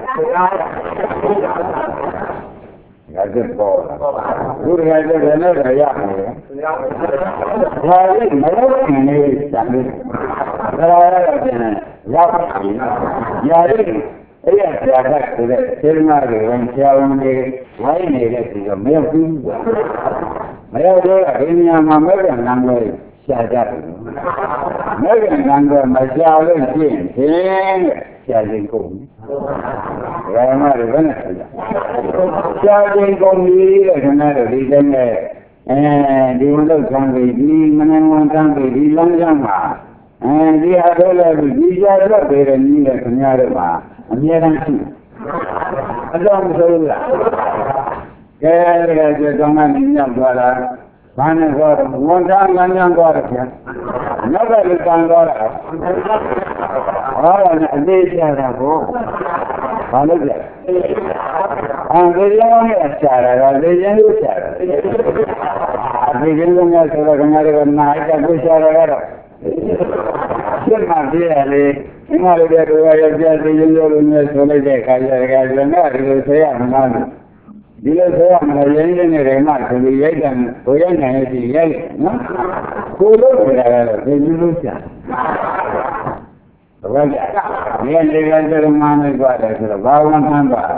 ဒါကပေါ်ဘုရားရဲ့ဘယ်နဲ့ပဲရမယ်ဇာတိမရောက်ခင်လေဆရာပြတ်ဒါရရတယ်ရောက်ပြီညာရီအဲ့ရဆရာကဆိုတဲ့ဆေးမတွေဝင်ဆရာဝန်တွေဝိုင်းနေတဲ့စီတော့မရောက်ဘူးမရောက်တော့ဒီနေရာမှာမဲ့ပြန်လမ်းလို့ရှာကြတယ်မဲ့ပြန်လမ်းတော့မရှာလို့ရှိရင်ရှာခြင်းကုန်ဘယ်မှာလဲဘယ်နဲ့ရှာခြင်းကုန်ပြီတဲ့ခဏတော့ဒီတိုင်းနဲ့ဒီဝန်တော့ကံပြီဒီမနက်ဝန်ကံပြီဒီလမ်းကြောင်းမှာဒီဟာတော့လည်းဒီကြားတော့ပြေတယ်နည်းနဲ့ခင်ဗျားတို့မှာအများအားဖြင့်အတော့မဆိုးလားကဲဒါကြတော့မှနင်းရောက်သွားတာဘာနဲ့ဆိုတော့ဝန်သားလမ်းကြောင်းသွားတယ်ခင်ဗျာနောက်ကလူတန်သွားတာဟောတယ်အသေးချတာကိုဘာလို့လဲဒီလိုနဲ့ရှာတာကလေရင်လို့ရှာတာဒီလိုမျိုးဆိုတော့ခင်ဗျားတို့ကနားကြကိုရှာတာကတော့ရှင်းမှပြရလေဒီမှာလည်းတို့ရရပြသေးရုံရုံနဲ့ဆိုလိုက်တဲ့အခါကျတော့လည်းဒီလိုဆိုရမှာလို့ဒီလိုဆိုရမှာရင်းရင်းနဲ့မှဆိုပြီးရိုက်တယ်ကိုရိုက်နိုင်ရဲ့ဒီရိုက်နော်ကိုလို့ဆိုတာကတော့ဒီလိုလိုရှာဘာလဲဒီလေကတည်းကမှန်းနေကြတယ်ဆိုတော့ဘာဝမှန်းပါ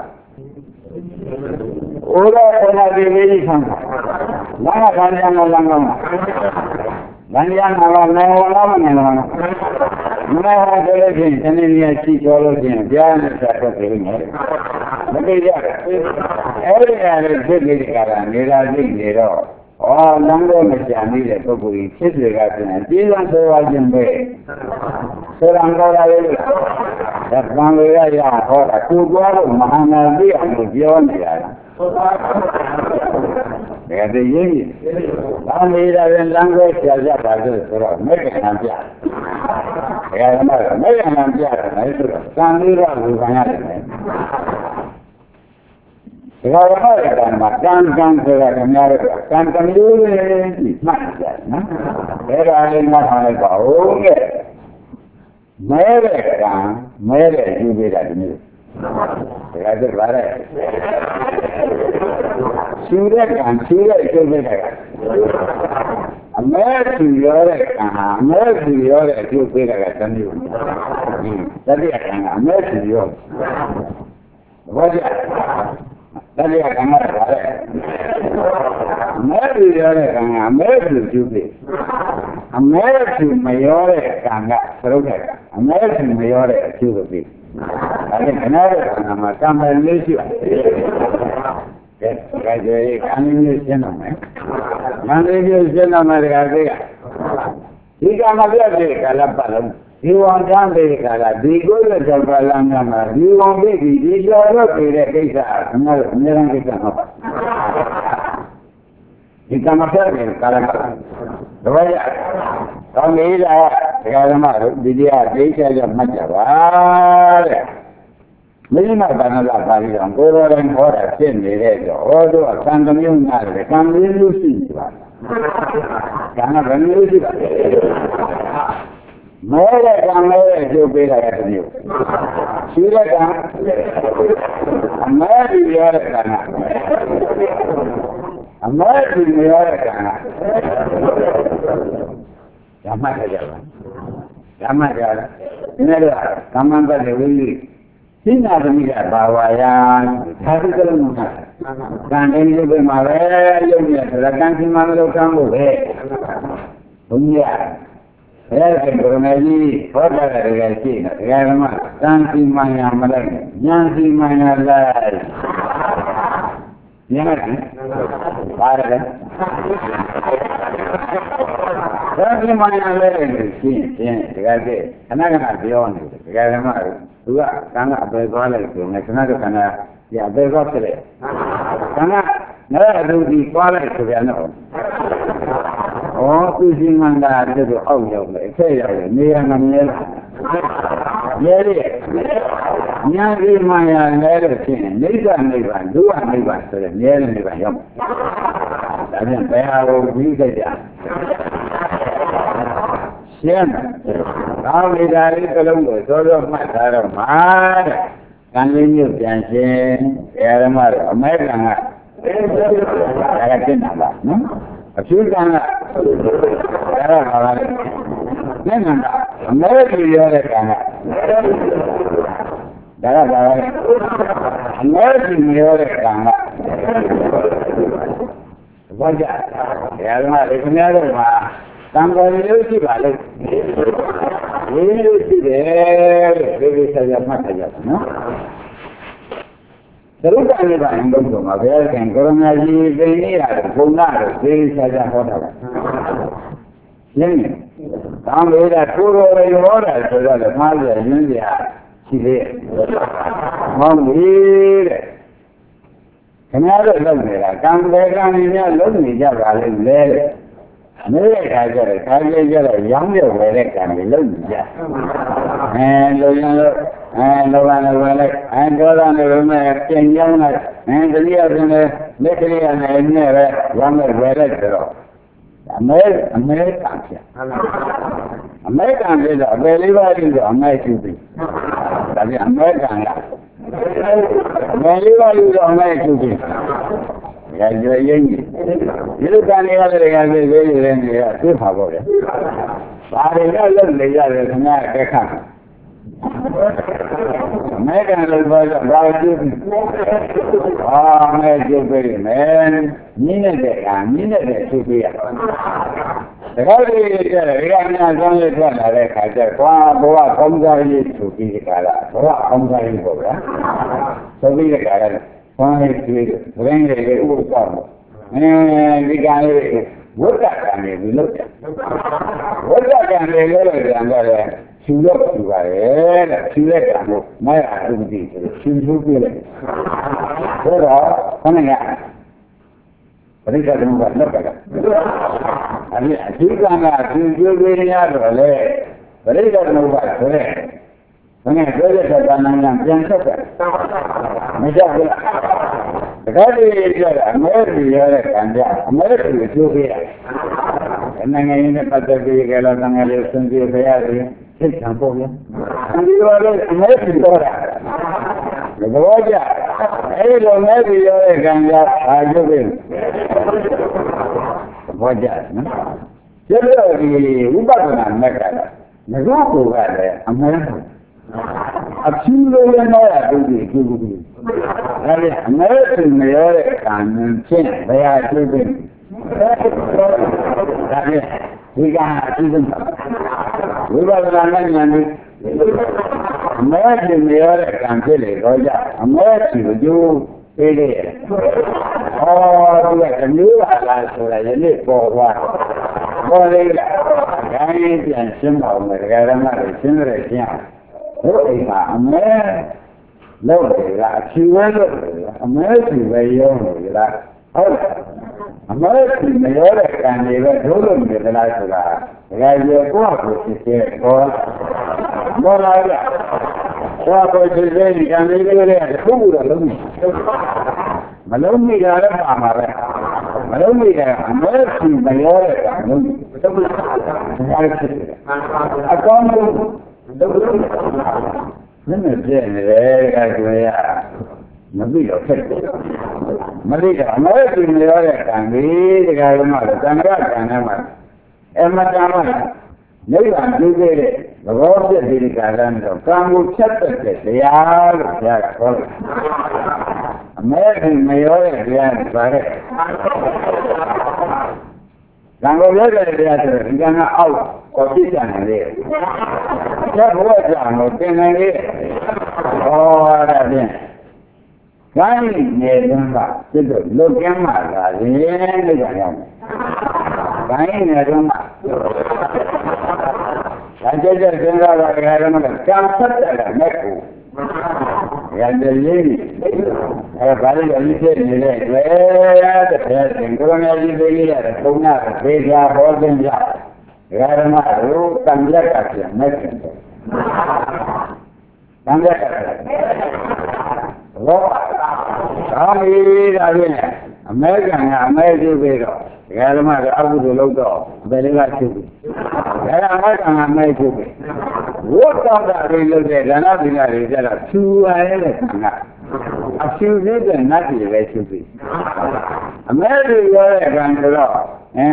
ဩရခဏဒီလေးဆန်းလာခါကြမ်းလာကောင်းဗန္ဓယာနာမနေဝလာမနေလားမနေဟာဆိုလို့ရှိရင်တနေ့နေ့ရှိကြောလို့ရှိရင်ကြားနဲ့ဆက်ထွက်နေတယ်မသိကြဘူးအဲ့ဒီအရာတွေဖြစ်နေတဲ့ကာလနေတာသိနေတော့လမ်းတော့မကြံသေးတဲ့ပုဂ္ဂိုလ်ကြီးဖြစ်တွေကပြန်ကျေးဇူးဆိုရခြင်းပဲဆိုရံတော်ရလေဒါကံလေးရဟောတာကိုသွားလို့မဟာနာသိအောင်ပြောနေတာဒါတည်းရင်းဘာနေတာလဲလမ်းကိုဆရာကြပါလို့ဆိုတော့မဲ့ကံပြဒါကမှမဲ့ကံပြတယ်ဆိုတော့ကံလေးကဘူခံရတယ်ဒါကမှကံမှာကံဆိုတာခင်ဗျားတို့ကံတမျိုးလေးကြီးမှတ်ကြနော်ဒါကလည်းမှတ်ထားလိုက်ပါဦးကဲမဲတဲ့ကံမဲတဲ့ယူပေးတာဒီမျိုးဒါကလည်းဗါတဲ့ရှူတဲ့ကံရှူတဲ့ကျိုးပေးတာကအမဲရှူရတဲ့ကံအမဲရှူရတဲ့အကျိုးပေးတာကတမျိုးတတိယကံကအမဲရှူရဘာကြတတိယကံကလည်းအမဲရှူရတဲ့ကံကအမဲရှူကျိုးပေးအမဲရှူမရောတဲ့ကံကသရုပ်တဲ့ကံအမဲရှူမရောတဲ့အကျိုးပေးဒါနဲ့ခဏတဲ့ကံမှာကံပဲလေးရှိပါတယ်ကဲကံလေးရှင်းတော့မယ်ကံလေးရှင်းတော့မယ်တခါသေးကဒီကံမပြတ်တဲ့ကာလပတ်လုံးဒီဝန်တန်းတဲ့ကာလဒီကိုယ်ရဲ့ကာလမှာဒီဝန်ပြည့်ဒီကျော်တော့ပြတဲ့ကိစ္စအများအများကိစ္စဟုတ်ဒီကံမပြတ်တဲ့ကာလပတ်တော့ရကောင်းပြီလားဒကာဓမ္မတို့ဒီတရားသိချကြမှတ်ကြပါတဲ့မင်းမဘာနာလာပါလိမ့်ကိုယ်တော်တိုင်ဟောတာဖြစ်နေတဲ့တော့ဟောတော့ကံတမျိုးများတယ်ကံလေးလို့ရှိပါကံကဘယ်လိုရှိပါမဲတဲ့ကံလေးကျုပ်ပေးတာကတမျိုးရှိတဲ့ကံအမဲပြီးရတဲ့ကံအမဲပြီးရတဲ့ကံဓမ္မကြပါဓမ္မကြလားဒီနေ့တော့ကမ္မပတ်တဲ့ဝိလိစိနာသမီးကဘာဝါယသာသကလုံးမှာကံတိုင်းရုပ်ပဲမှာပဲရုပ်နဲ့သကံစီမံလို့ကံဖို့ပဲဘုရားဘယ်ကဘုရားကြီးဟောတာတွေကရှိနေတယ်ဓမ္မကံစီမံရမလိုက်ဉာဏ်စီမံရလိုက်ဉာဏ်ပါတယ်ဒါကမှလည်းလည်းရှင်းတကယ်တည်းခဏခဏပြောနေတယ်တကယ်မှသူကကံကအပေသွားလိုက်ဆိုရင်ခဏတော့ခဏဒီအပေသွားဖြစ်တယ်ကံကလည်းအတူဒီသွားလိုက်ဆိုပြန်တော့သူစီမံတာတို့အောက်ရောက်တယ်အထက်ရောက်တယ်နေရာမမြဲလား Yeri, Yari Maya Medicine, Nida Nivan, do a Nivan, so the near Nivan. I didn't pay our weekend. Shem, how did I go? Sort of my father, can you dancing? Aramar, American. I didn't have no? A few times. American, I'm with a poor order so that the mother in India, she did. Mom, read. Can I love me? I come back on India, love me, just a little there. America, I get a younger way, can be loved. And the younger, and the one and go on the room, and younger, and the years in the literally and never younger way. American is a very valid American. That is American. Very valid American. As you are young, you can hear the very too hard. But I love the American. American is about you. Oh, my man. Minute to be. The Iranian only one I said, Boa comes to be the Kala, Boa comes so be the Kala. One is to bring the old form. And we can look at we look at. What can we look at? She looked to her, she let my activity. She looked at it. What are coming out? But it doesn't look at it. I mean, she can do really out of it. But it doesn't look at it. When I go to the Banana, that is American is too here. And then I end up at the vehicle and I listen to the take some for you. And you are American daughter. The Roger, I don't know the other guy, I do it. Roger, no? The Ubakan Mecca. The Roco got there, American. A few little more American and China, they are living. That is, we got even. We got an American and Chile, American, you idiot. Oh, like a new last so that you live for a while. Well, they got and simple, but they got another similar thing. American, lovely, she was American, very young. American, the other can they were told me that I could have. You go, which is here, more like that. So, I was saying, can they do that? Who would Maloney got a mama. Maloney got American, the other. I can't. Then American can be the guy maybe I'm doing it. The road is in Calando. Come shut the American mayor, yes, Tango later, you're going out of this and there. That was on the thing. Oh, that is. Going near them, look at my God. Going near them. I just think I had a cancer. And the lady, a valid religion, the president, Colonel, the Puna, the Vega, Holden, Yarama, Rook, and Jackass, Mexican. Đang rất có nghĩ ra đi nè, mấy cái nhà mấy thứ về rồi, cái mà cái áo quần lâu rồi, về đây là chụp, cái là mấy cái nhà mấy chụp, vô trong đó đi lâu rồi, là đi là chú ai là thằng nào, chú gì thì nó chỉ về chụp, mấy thứ rồi cái đó,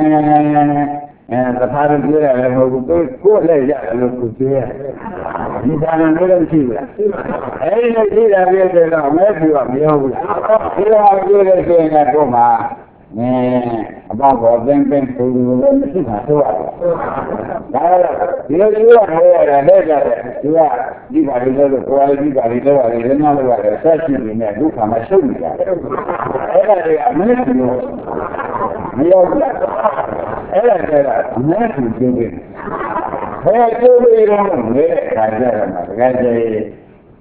cái thằng kia là một cái cô lấy ra là một cái đi ra nó lên chi vậy, ấy nó đi ra về rồi là mấy thứ mà nhiều cái đó cái cái này cô mà bao gồm bên phụ nữ sinh hoạt thôi, đó là điều là đây là đi vào đi đâu qua đi vào đi đâu đi đến nào là sẽ chỉ là đủ cả mà sống cả, đấy là mấy nhiều đấy là mấy chuyện gì thế tôi đi đâu để cái gì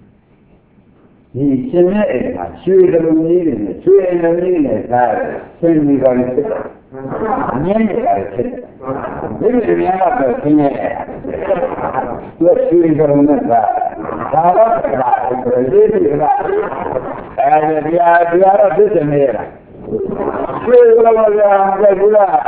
thì xin hãy suy cái luôn đi này suy cái luôn đi này là xin đi vào đi nhớ cái đấy là cái gì này tôi suy cái luôn là đó là cái gì là dia itu sendiri suy cái luôn là cái gì là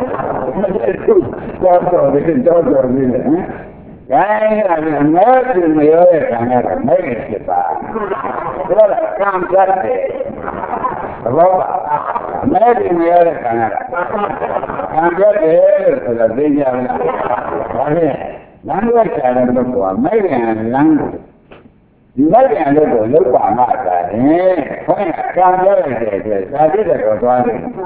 contoh ini cái là nói thì mới ở cái này là mấy cái bà đó là cam kết đấy đúng mấy thì mới ở cái này cam kết đấy là bây giờ là lắng cái là nó của mấy cái lắng mấy cái nó của nó quả mà cái phải cam kết đấy thì sao biết được rồi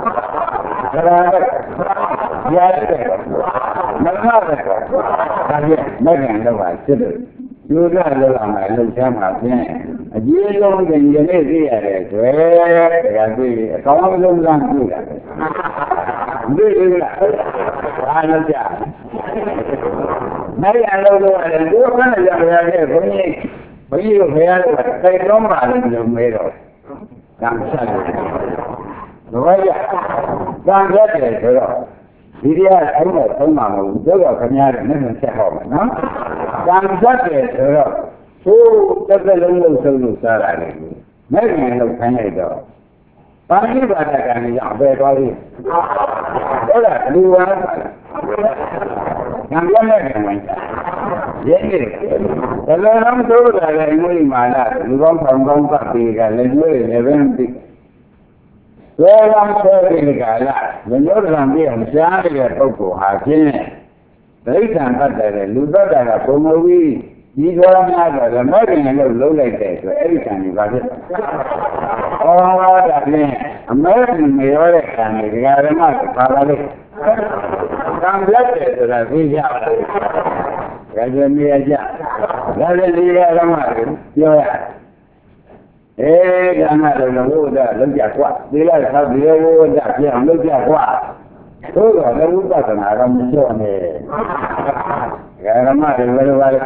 mấy ngàn đâu phải chứ được chưa ra đâu làm lại đâu xem mà thế dưới luôn thì như thế gì vậy thuê cái gì có luôn làm gì vậy dưới là ai nó chả mấy ngàn đâu đâu là đứa nó là cái cũng như bây giờ phải cái đó mà được mấy rồi làm sao rồi vậy đang rất là rồi thì anh là thấy mà rất là cái nhà này nó sẽ hỏng nó đang rất là rồi số rất là lâu xa lại này mấy ngày lâu tháng này rồi bao nhiêu bạn là cái này dọn về coi đi đó là lưu á nằm có mấy ngày này dễ đi thế nên lắm số là người mà là lưu không có gì cả lên người này bên thì rồi làm sao để cái là mình nhớ rằng đi học sáng thì là câu của Hà Kinh đấy sản phẩm này là lúc đó là có một cái đi qua nhà rồi mấy cái này lâu lại để rồi ấy cái này vào đấy là này mấy người ở đây cái này cái mà phải đi làm rất là vì sao cái gì bây giờ cái gì là mà rồi cái này là vô đó lớn giả quá đi lại sao đi vô giả kia lớn giả quá tôi gọi là lúc đó là làm sao này cái này mà rồi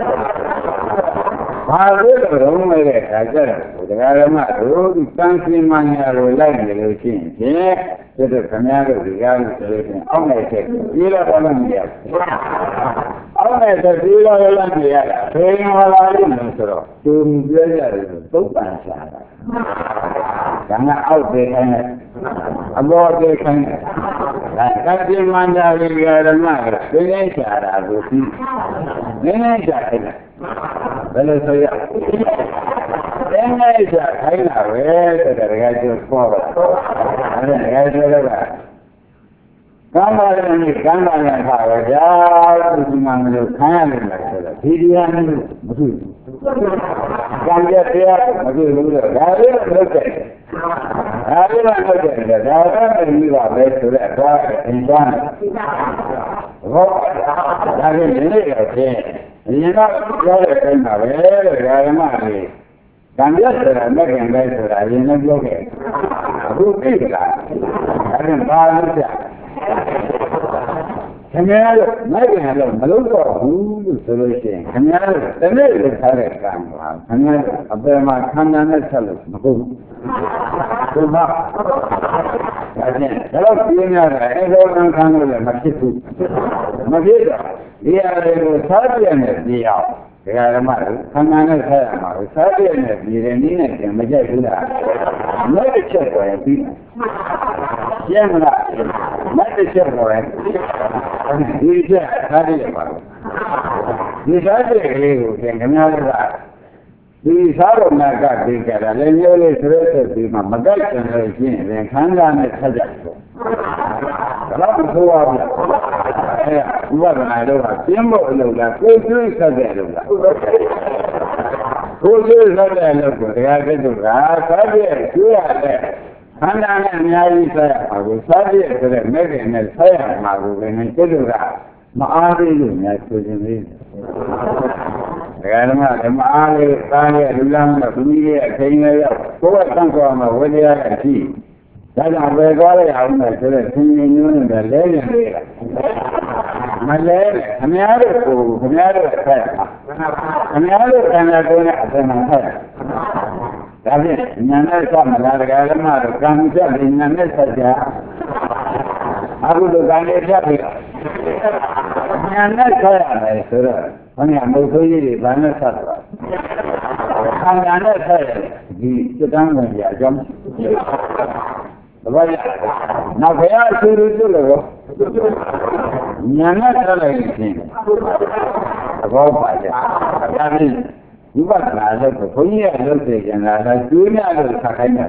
mà biết rồi không mấy cái cái mà rồi tăng sinh mang rồi lại rồi xin thế được cái nhà rồi cái ông này sẽ đi là con làm gì ông này sẽ đi là làm gì thế mà lại đi nữa tôi bây giờ tốt bản sao karena out deh kan abor deh kan kan mana negara mana Indonesia ada Rusi Indonesia ini kalau saya Indonesia ini lah dari gaji sekolah ada gaji berapa gambar yang saya jauh cuma menurutkan video ini betul gambar dia betul hari ini lah betul ada insan hari ini ini nak boleh kena boleh mana gambar sudah ini boleh rugi lah ada baru Kenyal, naik kenyal, malu kau, solusi. Kenyal, tenar cari kamu. Kenyal, apa yang makan anda selalu, makul. Cuma, kalau kenyal, orang kamu le masih tu, masih dia itu sahaja dia. တရားဓမ္မတွေခန္ဓာနဲ့ဆက်ရမှာကိုစားပြည့်နဲ့ပြည်တယ်နည်းနဲ့ပြန်မကြိုက်ဘူးလားမက်တစ်ချက်ပေါ်ရင်ပြီးရှင်းမလားမက်တစ်ချက်ပေါ်ရင်ဒီချက်စားပြည့်ပါလို့ဒီစားပြည့်ကလေးကိုသင်ခင်ဗျားတို့ကဒီစားတော်နာကသိကြတာလည်းမျိုးလေးဆိုတဲ့ပြီးမှမကြိုက်တယ်လို့ရှင်းရင်ခန္ဓာနဲ့ဆက်ကြတယ်ဒါတော့ဆိုရဘူးအဲဥပဒနာတော့ပြင်းဖို့အလုပ်လားကိုယ်ကျွေးဆက်တဲ့အလုပ်လားကိုယ်ကျွေးဆက်တဲ့အလုပ်ကိုတရားကျတော့ကစားပြည့်ကျွေးရတဲ့ခန္ဓာနဲ့အများကြီးဆက်ရမှာကိုစားပြည့်ဆိုတဲ့မဲ့ခင်နဲ့ဆက်ရမှာကိုလည်းကျတော့ကမအားသေးလို့များဆိုခြင်းလေးဓမ္မအားလေးသားရဲ့လူလမ်းနဲ့ဘုရားရဲ့အချိန်လေးရောက်ကိုယ်ကတန်းသွားမှာဝိရိယကရှိဒါကြောင့်ပဲသွားရအောင်လို့ဆိုတဲ့သင်္ကြန်မျိုးနဲ့လဲနေတယ်မလဲခမည်းတော်ကိုခမည်းတော်ဆက်ခမည်းတော်ခန္ဓာကိုယ်နဲ့အစမှန်ဆက်ဒါဖြင့်ညာနဲ့ဆက်မလားဓမ္မတော်ကံချက်ပြီးညာနဲ့ဆက်ကြအခုတို့ကံလေးဖြတ်ပြီးညာနဲ့ဆက်ရတယ်ဆိုတော့ဘုရားမုတ်ဆိုးကြီးတွေဘာနဲ့ဆက်သွားခန္ဓာနဲ့ဆက်ဒီစတန်းဝင်ကြအကြောင်းဘာလဲနောက်ဘုရားဆူရကျွလို့ညာနဲ့ဆက်လိုက်ရင်သဘောပါကြဒါဖြင့်ဝိပဿနာလို့ဘုန်းကြီးကလုပ်စေချင်တာကကျွေးများလို့ဆက်ခိုင်းတာ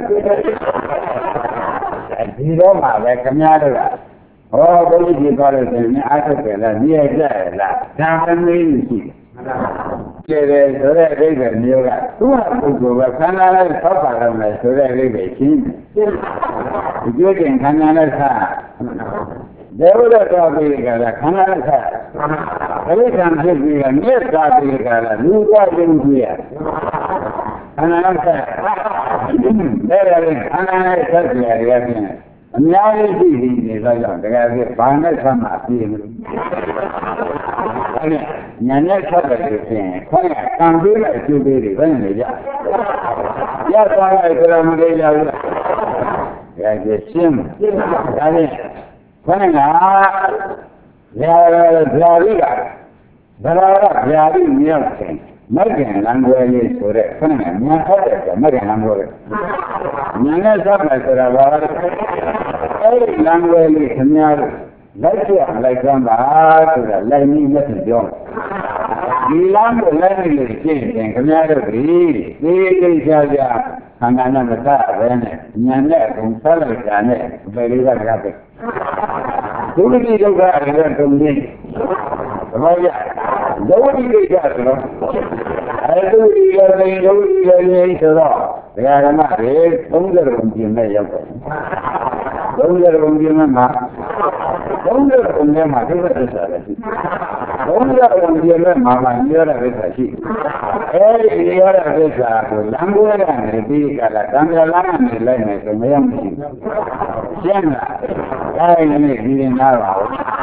ဒီတော့မှပဲခမည်းတော်ကဟောဘုန်းကြီးပြောလို့ဆိုရင်အားထုတ်တယ်လားမြည်ကြရလားဒါမှမင်းရှိတယ်ကျေတယ်ဆိုတဲ့အဓိပ္ပာယ်မျိုးကသူ့ဟာပုဂ္ဂိုလ်ပဲခန္ဓာနဲ့ဆောက်ပါတော့မယ်ဆိုတဲ့အဓိပ္ပာယ်ရှင်းဒီကျွေးခင်ခန္ဓာနဲ့ဆက်ဒေဝရတော်ပြီးကြတာခန္ဓာနဲ့ဆက်အရိကံဖြစ်ပြီးကမြတ်သာပြီးကြတာလူကယုံကြည်ရခန္ဓာနဲ့ဆက်ဒါလည်းခန္ဓာနဲ့ဆက်ကြရတယ်ဖြင့်အများကြီးရှိနေတော့ကြောင့်တကယ်ပြီးဘာနဲ့ဆက်မှပြည့်မလို့အဲ့ညာနဲ့ဆက်တယ်ဆိုရင်ခေါင်းကကံပေးတဲ့အကျိုးပေးတွေဘယ်နဲ့ကြရသွားလိုက်ကြမလို့ရဘူးလားကြည့်ရှင်းဒါနဲ့ခေါင်းကဗျာရိကဗျာရိမြောက်တယ်မဂ္ဂင်လံွယ်လေးဆိုတဲ့ခေါင်းကညာဟောတဲ့မဂ္ဂင်လံွယ်ညာနဲ့ဆက်မယ်ဆိုတာဘာလဲအဲ့ဒီလံွယ်လေးခင်ဗျားတို့လိုက်ပြလိုက်ကြပါဆိုတာလိုက်နည်းနဲ့ပြောဒီလမ်းကိုလိုက်နေလို့ရှင်းရင်ခင်ဗျားတို့ဒီကိစ္စကြခန္ဓာနဲ့မသက်ပဲနဲ့ဉာဏ်နဲ့အကုန်ဆက်လိုက်တာနဲ့ဘယ်လေးကတကားပဲဒုတိယဒုက္ခအရင်တုံးနေဘာလဲဒုတိယကြဆိုတော့အဲဒုတိယလည်းဒုတိယလည်းဆိုတော့ဒကာဓမ္မတွေ30ရုံပြင်းနဲ့ရောက်တယ်30ရုံပြင်းမှာ30ရုံနဲ့မှာဒုက္ခသစ္စာလည်းရှိ30ရုံပြင်းနဲ့မှာပြောရတဲ့သစ္စာရှိအဲဒီပြောရတဲ့သစ္စာကိုလမ်းပွဲကနေပြီးကြတာတံမြာလမ်းကနေလိုက်နေဆိုမရမရှိဘူးရှင်းလားဒါနဲ့ဒီရင်သားပါဘူး